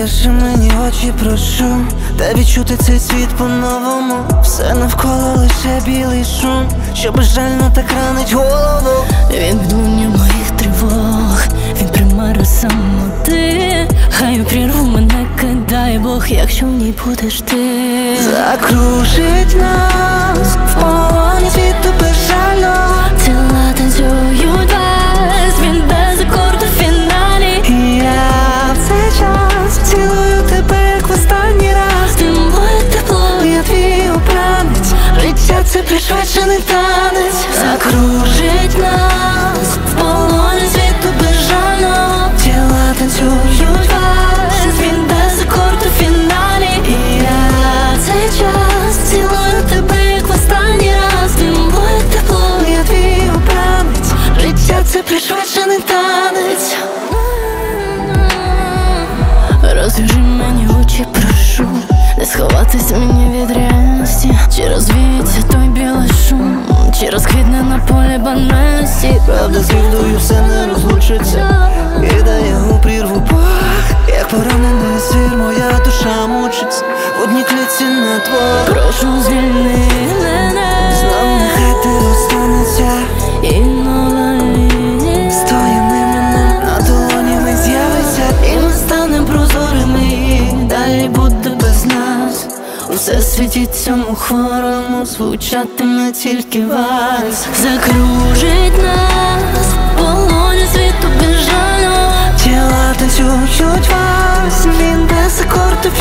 Розв'яжи мені очі, прошу, та відчути цей світ по-новому. Все навколо лише білий шум, що безжально так ранить голову. Він відлуння моїх тривог, він примара самоти. Хай у прірву мене кидає Бог, якщо в ній будеш ти. Закружить нас в полоні світу безжально. Тіла танцюють вальс, він без акорду в фіналі. І я в цей час цілую тебе, як в останній раз. Ти моє тепло, я твій обранець. Життя — це пришвидшений танець. закружить нас в полоні світу безжально. Тіла танцюють вальс, Він без акорду в фіналі. І я цей час цілую тебе, як в останній раз. Ти моє тепло, я твій обранець. Життя — це пришвидшений танець. розв'яжи мені очі, прошу, не сховатись мені від реальності. Чи розвіється той білий шум, чи розквітне на полі банальності. Правда з вірдою все не розлучиться, кидає у прірву Бог. Як поранений звір, моя душа мучиться в одній клітці на двох. Прошу, звільни мене, Знову нехай ти останеться, і нова лінія стояним на долоні ми з'явиться. і ми станем прозорими, і далі буде без нас. У всесвіті цьому хворому звучатиме тільки вальс. Закружить нас в полоні світу безжально. Тіла танцюють вальс, він без акорду